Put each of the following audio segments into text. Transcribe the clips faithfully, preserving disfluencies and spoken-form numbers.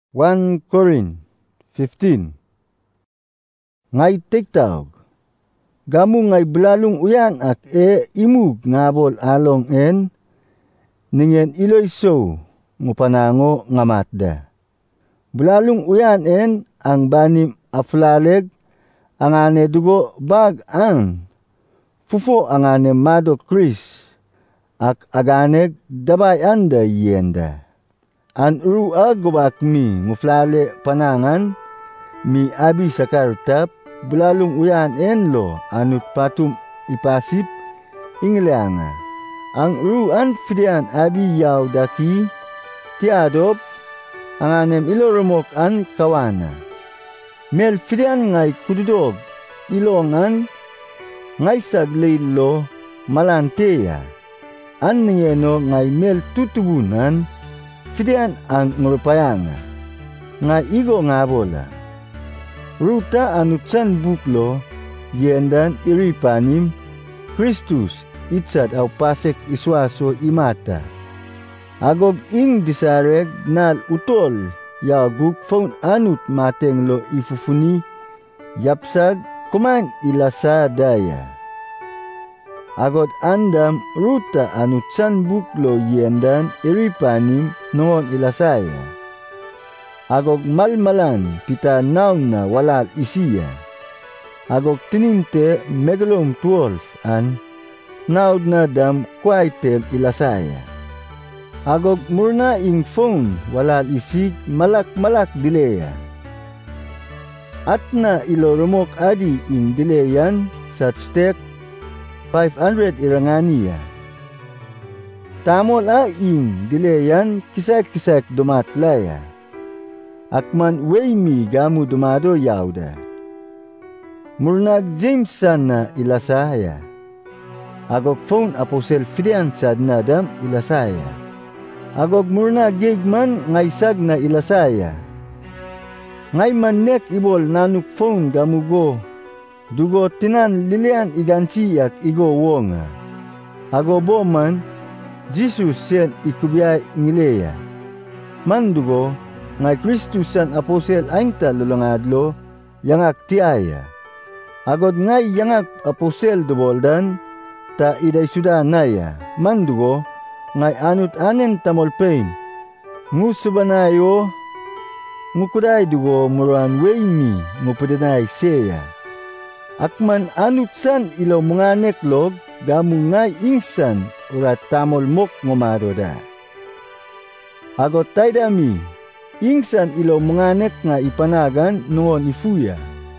First Corinthians fifteen. Ngay tiktawg, gamu ngay belalung uyan ak e imug ngabol along en, ningen iloy so ngupanango ngamatda. Belalung uyan en ang banim aflaleg, angane dugo bag ang fufo angane mado Kris, ak aganeg dabay anda yenda. An ru agobak mi nguflale panangan, mi abi sakartap, belalung uyan enlo anut patum ipasip ingleanga. Ang ru an fidian abi yaw daki, tiadop, anganem iloromok an kawana. Mel fidian ngay kududog, ilongan, ngay saglilo malanteya. An ningeno ngay mel tutubunan, fidian ang ngurupayanga, nga igo nga bola. Ruta anutsan buklo, yendan iripanim, Kristus itsad au pasek iswaso imata. Agog ing disareg nal utol, yaguk faun anut mateng lo ifufuni, yapsag kuman ilasa daya. Agod andam ruta anutsan buklo yendan iripanim noon ilasaya. Agog malmalan pita naun na walal isiya. Agog tininte megalom twelve an naud na dam kwaitel ilasaya. Agog murna ing phone walal isig malak malak dileya. At na iloromok adi ing dileyan sa tstek five hundred iranganiya. Tamol a ing dileyan kisak-kisak dumatlaya. Akman waymi gamu dumado yauda. Murnag Jamesan na ilasaya. Agog phone aposel fidian sad nadam ilasaya. Agog murna gigman ngaysag na ilasaya. Ngay manek ibol nanuk phone gamugo. Dugo tinan lilian igansiyak igo wonga. Ago boman, Jesus sen ikubiyay ngileya. Mandugo, ngay Kristus san aposel aingta lulungadlo, yangak tiaya. Agod ngay yangak aposel duboldan, ta iday sudanaya. Mandugo, ngay anut anen tamolpain. Ngusubanayo, ngukuday dugo muruan waymi ngupudanay seya. Akman anutsan ilaw mga neklog, gamu ngay ingsan urat tamol mok ngumaroda. Agot taydami, ingsan ilaw mga nek nga ipanagan noon ifuya.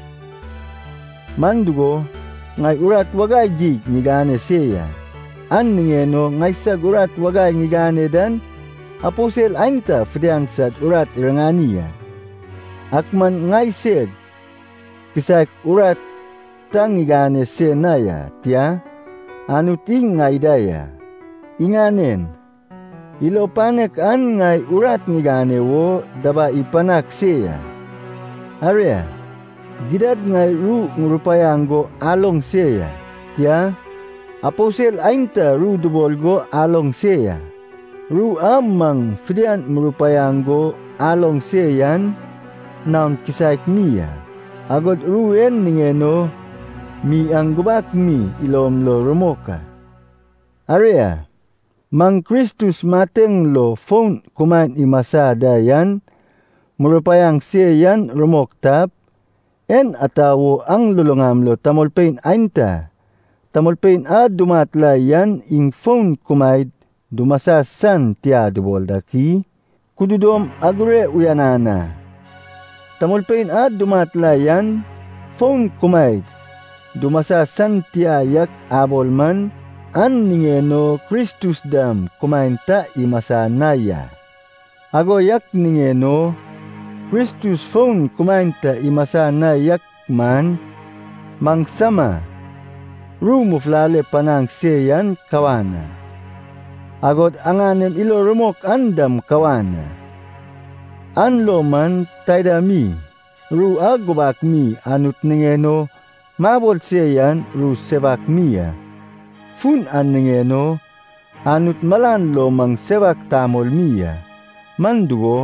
Mandugo, ngay urat wagay gig ngigane seya. An ningeno ngay sag urat wagay ngigane dan, aposel ainta fidyang sad urat iranganiya. Akman ngay seg, kisak urat tangigane senaya, tiya, anuting ngay daya. Inganen, ilo panek an ngay urat ngigane wo daba ipanak seya. Arya, gidad ngay ru ngurupayanggo along seya, tiya, aposel ainta ru dubolgo along seya. Ru amang fidian ngurupayanggo along seyan, naun kisaik niya. Agod ruen ningeno, mi ang gubak mi ilom lo rumoka. Area, mang Kristus mateng lo phone kuman imasa dayan, murupayang siyan rumoktap, en atawo ang lulungam lo tamolpain ainta. Tamolpain a dumatlayan ing phone kumaid dumasasan tiya duboldaki, kududom agure uyanana. Tamolpain a dumatlayan, phone kumaid, dumasa santiayak abolman, an ningeno Kristus dam kumainta imasa naya. Agoyak ningeno, Kristus phone kumainta imasa nayak man, mangsama, rumuflale panang seyan kawana. Agod anganem ilorumok andam kawana. Anlo man taydami, ru agobak mi anut ningeno, mabol seyan ru sebak miya. Fun an ningeno, anut malan lo mang sebak tamol miya. Mandugo,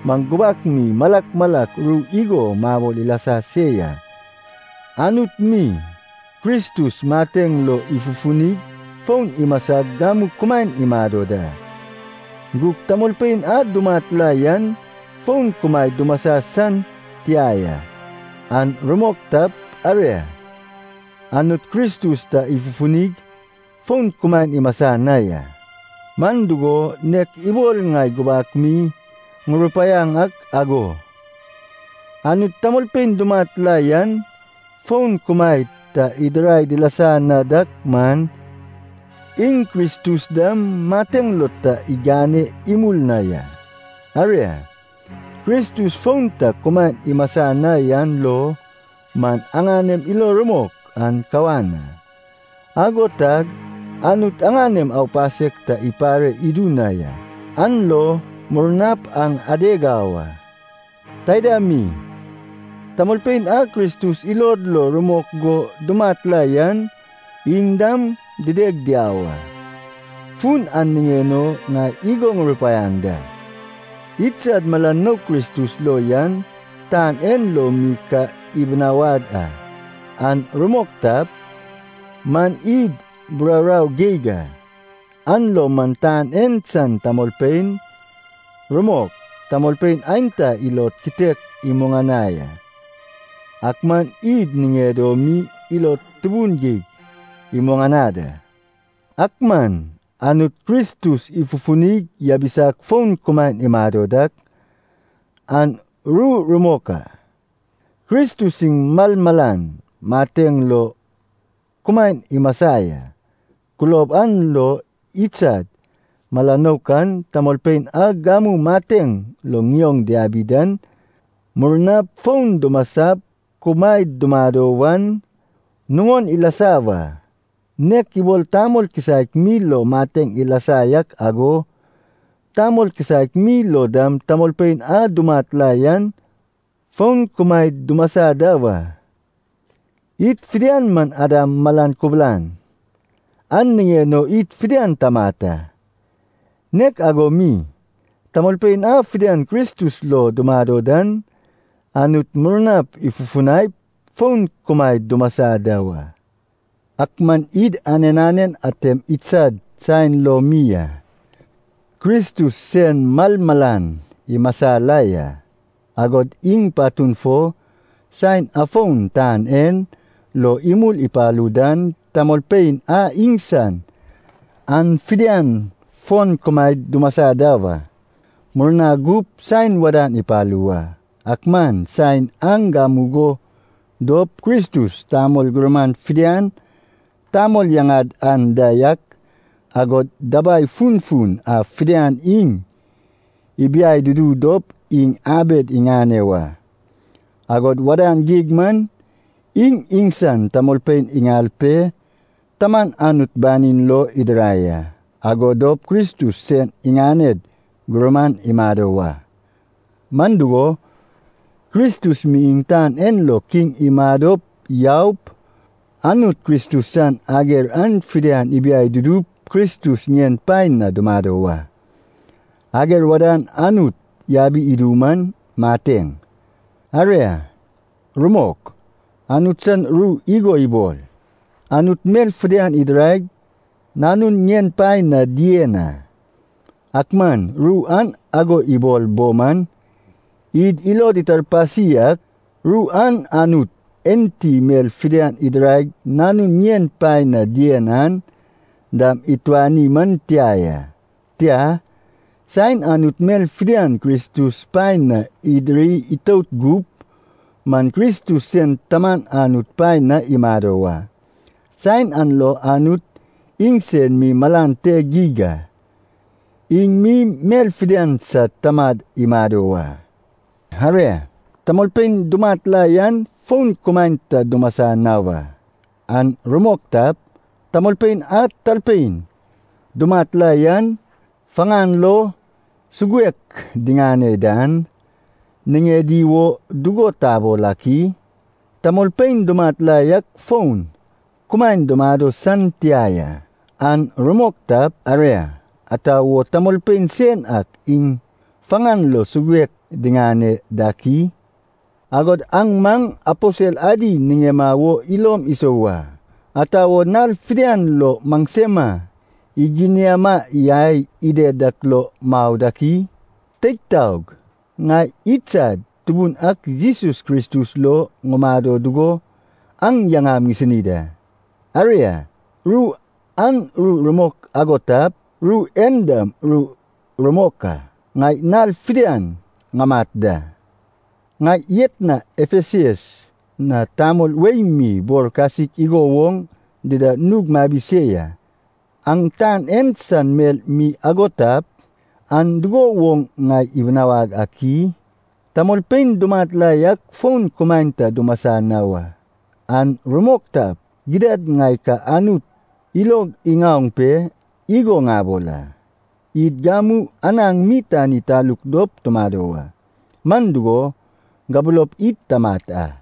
manggubak mi malak-malak ru igo mawol ilasa seya. Anut mi, Kristus mateng lo ifufunig, phone imasag gamu kumain imadoda. Guk tamolpain at dumatlayan, phone kumay dumasasan tiaya. An rumoktap area. Anut Kristus ta ifufunig, phone kumain imasanaya. Mandugo nek ibol ngay gubak mi, ngurupayang ak ago. Anut tamolpain dumatlayan, phone kumay ta idray dilasan na dakman, ing Kristus dam mateng lotta igane imulnaya. Area, Kristus phone ta kumain imasanayan lo, man anganem ilo rumok an kawana. Agotag, anut anganem au pasek ta ipare idunaya. Anlo, murnap ang adegawa. Taydami, tamolpain a Kristus ilodlo rumokgo dumatlayan, indam dideg diawa. Fun an ningeno nga igong rupayanda. Itsad malano Kristus lo yan, tan en lo mika ibnawad a. An rumoktap, man id buraraw geiga. An lo man tan en san tamolpain, rumok tamolpain ainta ilot kitek imonganaya. Akman id ningedo mi ilot tubun geig imonganada. Akman anut Kristus ifufunig yabisak phone kumain imadodak, an ru rumoka. Kristus sing malmalan mateng lo kumain imasaya. Kulob an lo itsad malanokan tamolpain agamu mateng lo ngiyong diabidan, murnap phone dumasap kumay dumadowan, nungon ilasawa. Nek ibol tamol kisaik milo mateng ilasayak ago, tamol kisaik milo dam tamolpain a dumatlayan, phone kumay dumasadawa. It fidian man adam malan kublan. An ningeno it fidian tamata. Nek ago mi, tamolpain a fidian Kristus lo dumadodan, anut murnap ifufunay, phone kumay dumasadawa. Akman id anenanen atem itsad sain lo miya. Kristus sen malmalan imasalaya. Agod ing patunfo, sain afon tan en, lo imul ipaludan, tamolpain a ingsan, an fidian fon kumay dumasadawa. Murna gup sain wadan ipaluwa. Akman sain ang gamugo, dop Kristus tamol gruman fidian, tamol yangad an dayak, agod dabay funfun a fidian ing, ibiyay dududop ing abed inganewa. Agod wadan gigman, ing ingsan tamolpain ingalpe, taman anut banin lo idraya. Agodop Kristus sen inganed, gruman imadowa. Mandugo, Kristus miingtan enlo king imadop yaup, anut Kristusan ager an fidian ibiyay dudup Kristus nyen pain na dumadowa. Ager wadan anut yabi iduman mateng. Area, rumok, anut san ru igo ibol. Anut mel fidian idraig, nanun nyen pain na diena. Akman ru an ago ibol boman, id ilo ditarpasiyak, ru an anut enti mel fidian idraig nanun nyen pay na dienan, dam itwani man tiaya. Tia, sain anut mel fidian Kristus pay na idri itot gup, man Kristus sen taman anut pay na imadowa. Sain anlo anut ingsen mi malante giga, ing mi mel fidian sa tamad imadowa. Harea, tamolpain dumatlayan, phone kumanta dumasa nawa. An rumoktap, tamolpain at talpain. Dumatlayan, fanganlo, sugwek dingane dan, ningediwo dugo tabo laki, tamolpain dumatlayak phone, kumain dumado santiaya. An rumoktap area, atawo tamolpain sen ak ing fanganlo sugwek dengane daki. Agod ang mang aposel adi ningemawo ilom isowa. Atawo nalfrian lo mangsema. Iginiama iyay idedaklo maudaki. Tektawg nga itsad tubun ak Jesus Kristus lo ngumado dugo ang yangami senida. Area, ru an ru rumok agotap, ru endam ru rumoka, ngay nalfrian ngamatda. Ngay yetna Efesias na tamol waymi bor kasik igowong dida nug mabiseya. Ang tan ensan mel mi agotap, an dugowong ngay ibanawag aki, tamol pen dumatlayak phone kumanta dumasanawa. An rumoktap, gidad ngay ka anut, ilog ingaong pe, igo nga bola. Idgamu anang mita ni talukdop tumadowa. Mandugo, gabulop it tamata.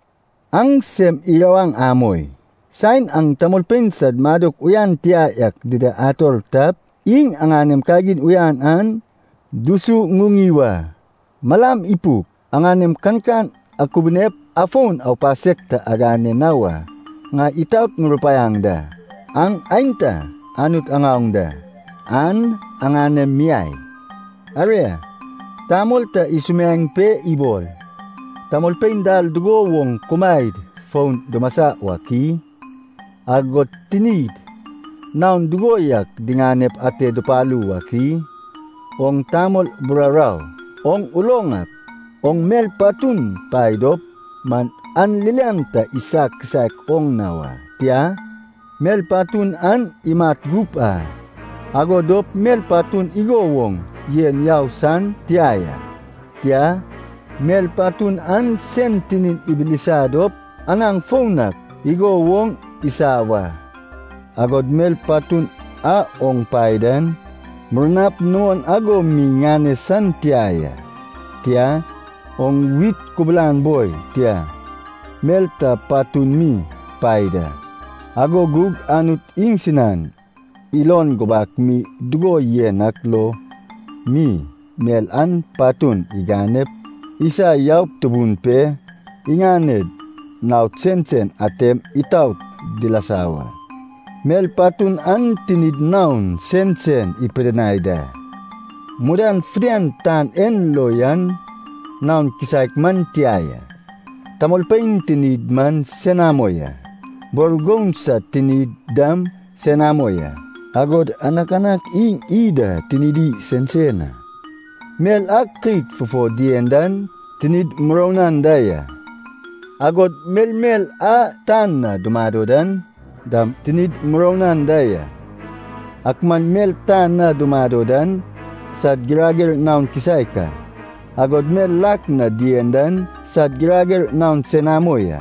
Ang sem irawang amoy. Sain ang tamol pensad madok uyan tiayak dida ator tap, ing anganem kagin uyan an, dusu ngungiwa. Malam ipuk, anganem kankan aku benep afon au pasekta agane nawa. Nga itap ngrupayang da. Ang ainta, anut angaong da. An anganem miyay. Area, tamol ta isumayang pe ibol. Tamol pe indal dugo wong kumaid, phone dumasa waki. Agot tinid, naon dugoyak dinganep ate dupalu waki. Ong tamol buraraw, ong ulongap, ong mel patun paidop, man anlilanta isak sak ong nawa. Tia, mel patun an imat gupa. Agodop mel patun igowong, yen yaw san tiaya. Tia, mel patun an sentinin ibilisadop, anang phonak, igowong isawa. Agod mel patun a ong paidan, murnap noon ago mingane san tiaya. Tia, ong wit kublan boy, tia. Melta patun mi, paida. Ago gug anut ingsinan, ilon gobak mi dugo yenaklo, mi, mel an patun iganep, isa yaup tubun pe, inganed, naut sensen atem itaut dilasawa. Mel patun an tinid naun sensen ipedenayda. Mudan frian tan en loyan, naun kisaik man tiaya. Tamol pain tinid man senamoya. Borgong sa tinid dam senamoya. Agod anak-anak ing ida tinidi sensena. Mel akit fufo diendan, tinid mronan daya. Agod mel-mel a tan na dumadodan, dam tinid mronan daya. Akman mel tan na dumadodan, sad girager naun kisayka. Agod mel lak na diendan, sad girager naun senamoya.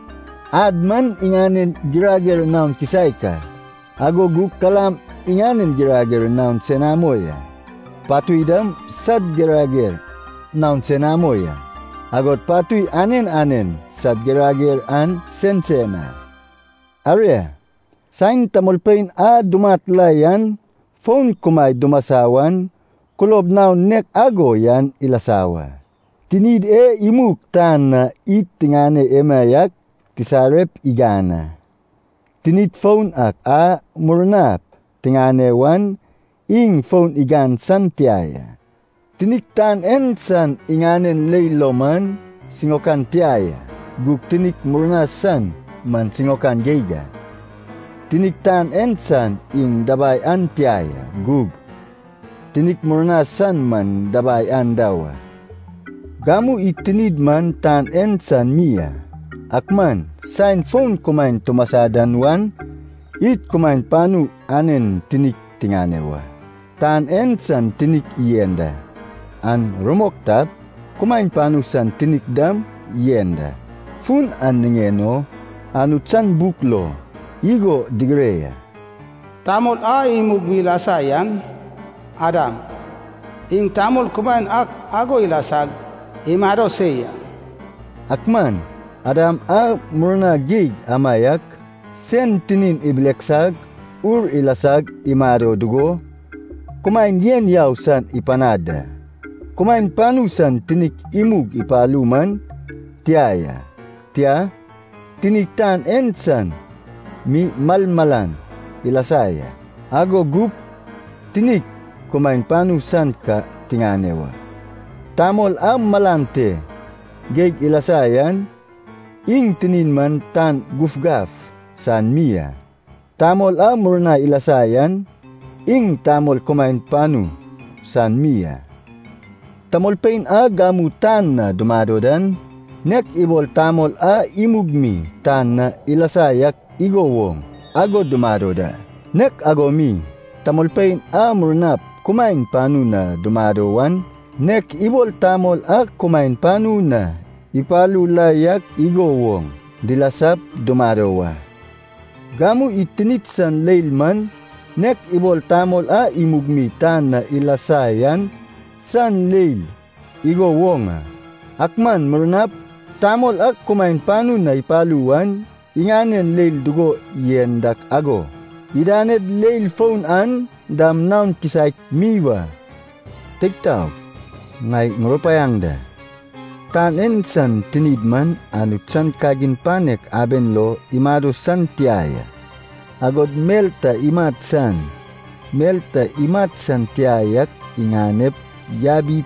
Adman inganin girager naun kisayka. Ago guk kalam inganin girager naun senamoya. Patuidam sad girager naun senamoya. Agot patuy anen-anen sad girager an sensena. Arya, sain tamulpain a dumatlayan, phone kumay dumasawan, kulob naun nek ago yan ilasawa. Tinid e imuk tan na it tingane emayak, tisarep igana. Tinid phone ak a murnap, tingane wan, ing phone igan santiaya. Tiniktan ensan inganen leiloman, singokan tiaya. Guk tinik murnasan, man singokan geiga. Tiniktan ensan ing dabay an tiaya, gug. Tinik murnasan man dabay an dawa. Gamu itinid man tan ensan miya. Akman, sain phone kumain tumasadan wan, it kumain panu anen tinik tinganewa. Tan ensan tinik ienda. An rumoktap, kumain panusan tinik dam ienda. Fun an ningeno, anutsan buklo, igo digreya. Tamol a imug milasayan, Adam. Ing tamol kumain ak ago ilasag, imaro seya. Akman, Adam a murna gig amayak, sen tinin ibleksag, ur ilasag imaro dugo, kumain yen yausan ipanada. kumain panusan tinik imug ipaluman, tiaya, tia, tiniktan ensan, mi malmalan, ilasaya, ago gup, tinik kumain panusan ka tinganewa. Tamol am malante, geg ilasayan, ing tininman tan gufgaf, san mia. Tamol am murna ilasayan, ing tamol kumain panu, san mia. Tamol pain a gamutan na dumadodan, nek ibol tamol a imugmi tan na ilasayak igowong, ago dumadoda. Nek agomi, tamol pain a murnap kumain panu na dumadowan, nek ibol tamol a kumain panu na ipalulayak igowong, dilasap dumadowa. Gamu itinitsan leilman, nek ibol tamol a imugmi tan na ilasayan, san leil, igowonga. Akman murnap, tamol ak kumain panu na ipaluan, inganen leil dugo yendak ago. Idaned leil phone an, dam naun kisay miwa. Tiktaw, ngay ngurupayang da. Tanen san tinidman anut san kagin panek abenlo imado san tiaya. Agod melta imat san, melta imat san tiayak inganep yabi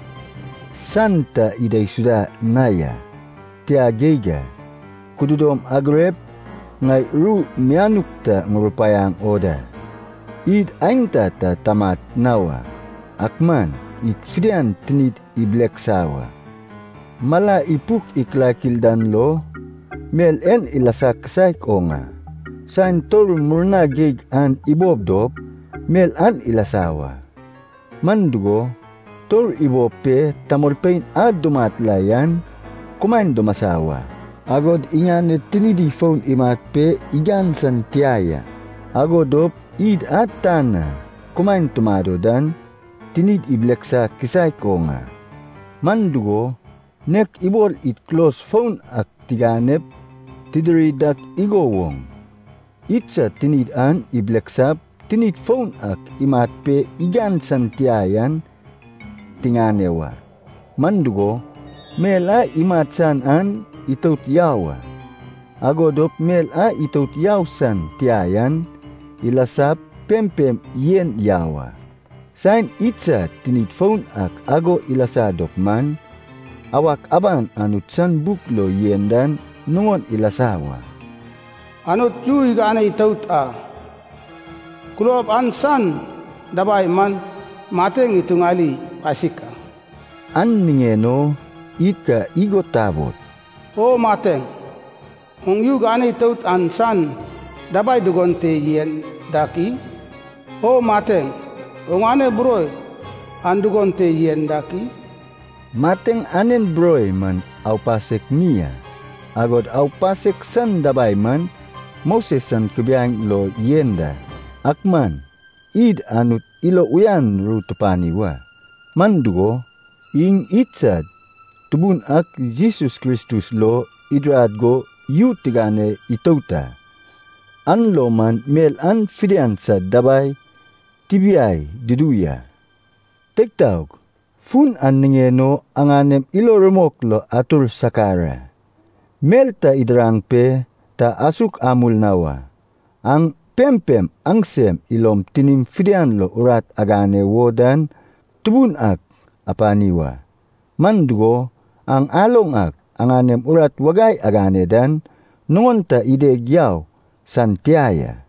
santa iday suda naya. Tiagega, kududom agrep ngay ru mianukta ngurupayang oda. Id ainta ta tamat nawa, akman it fidian tinid ibleksawa. Mala ipuk iklakildan lo, mel en ilasak saik onga. Sain tor murna gig an ibobdop, mel an ilasawa. Mandugo, tor ibope tamolpain ad dumatlayan, kumain dumasawa. Agod ingan tinidi phone imat pe igan san tiaya. Agodop id at tana, kumain tumadodan, tinid ibleksa kisay ko nga. Mandugo, nek ibol it close phone ak tiganep, tidiridak igowong. Itsa tinid an ibleksap, tinid phone ak imat pe igan san tiayan, tinganewa. Mandugo, mela imat san an itot yawa. Agodop mel a itot yawsan tiayan, ilasap pempem yen yawa. Sain itsa tinid phone ak ago ilasadok man, awak aban anut san buklo yendan nungon ilasawa. Anut yu iga anay itot a. Kulob ansan dabay man mateng itungali pasika. An ningeno ita igo tabot. O mateng, kung yu ga anay itot ansan dabay dugon te yen daki. O mateng, kung anay broy andugon te yen daki. Mateng anen broy man au pasek niya. Agod au pasek san dabay man, Moses san kebiang lo yenda. Akman, id anut ilo uyan rutupaniwa. Mandugo, ing itsad, tubun ak Jesus Kristus lo idradgo yu tigane itota. Anlo man mel an fidiansa dabay, tibiyay diduya. Tektawg, fun an ningeno anganem ilo remoklo atur sakara. Melta idrang pe ta asuk amul nawa. Ang pempem angsem ilom tinim fidianlo urat agane wodan tubun ak apaniwa. Mandugo ang along ak anganem urat wagay agane dan nungon ta idegyaw san tiaya.